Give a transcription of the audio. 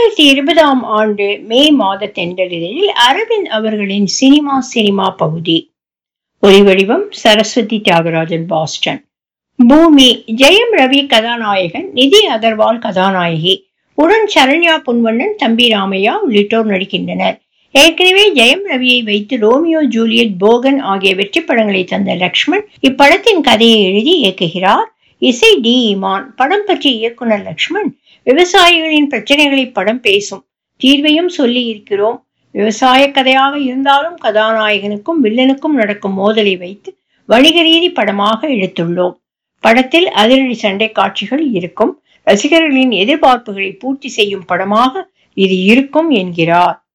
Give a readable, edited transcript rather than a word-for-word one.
2020ஆம் ஆண்டு மே மாத தென்றலில் அரவிந்த் அவர்களின் சினிமா பகுதி. ஒலிவடிவம் சரஸ்வதி தியாகராஜன், பாஸ்டன். பூமி. ஜெயம் ரவி கதாநாயகன், நிதி அகர்வால் கதாநாயகி, உடன் சரண்யா பொன்வண்ணன், தம்பி ராமையா உள்ளிட்டோர் நடிக்கின்றனர். ஏற்கனவே ஜெயம் ரவியை வைத்து ரோமியோ ஜூலியட், போகன் ஆகிய வெற்றி படங்களை தந்த லக்ஷ்மண் இப்படத்தின் கதையை எழுதி இயக்குகிறார். இசை டி இமான். படம் பற்றி இயக்குனர் லக்ஷ்மண், விவசாயிகளின் பிரச்சனைகளை படம் பேசும், தீர்வையும் சொல்லி இருக்கிறோம். விவசாய கதையாக இருந்தாலும் கதாநாயகனுக்கும் வில்லனுக்கும் நடக்கும் மோதலை வைத்து வணிக ரீதி படமாக எடுத்துள்ளோம். படத்தில் அதிரடி சண்டை காட்சிகள் இருக்கும். ரசிகர்களின் எதிர்பார்ப்புகளை பூர்த்தி செய்யும் படமாக இது இருக்கும் என்கிறார்.